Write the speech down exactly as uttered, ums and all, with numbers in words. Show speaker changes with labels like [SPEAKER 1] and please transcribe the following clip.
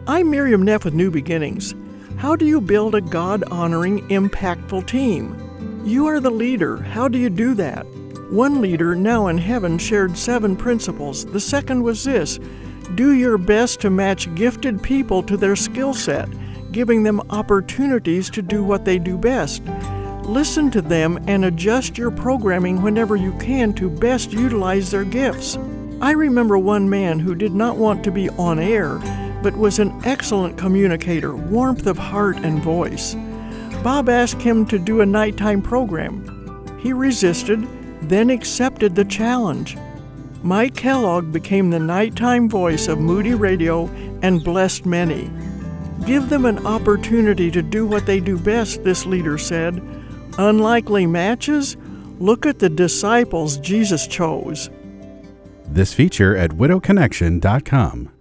[SPEAKER 1] I'm Miriam Neff with New Beginnings. How do you build a God-honoring, impactful team? You are the leader. How do you do that? One leader, now in heaven, shared seven principles. The second was this: do your best to match gifted people to their skill set, giving them opportunities to do what they do best. Listen to them and adjust your programming whenever you can to best utilize their gifts. I remember one man who did not want to be on air, but was an excellent communicator, warmth of heart and voice. Bob asked him to do a nighttime program. He resisted, then accepted the challenge. Mike Kellogg became the nighttime voice of Moody Radio and blessed many. Give them an opportunity to do what they do best, this leader said. Unlikely matches? Look at the disciples Jesus chose.
[SPEAKER 2] This feature at widow connection dot com.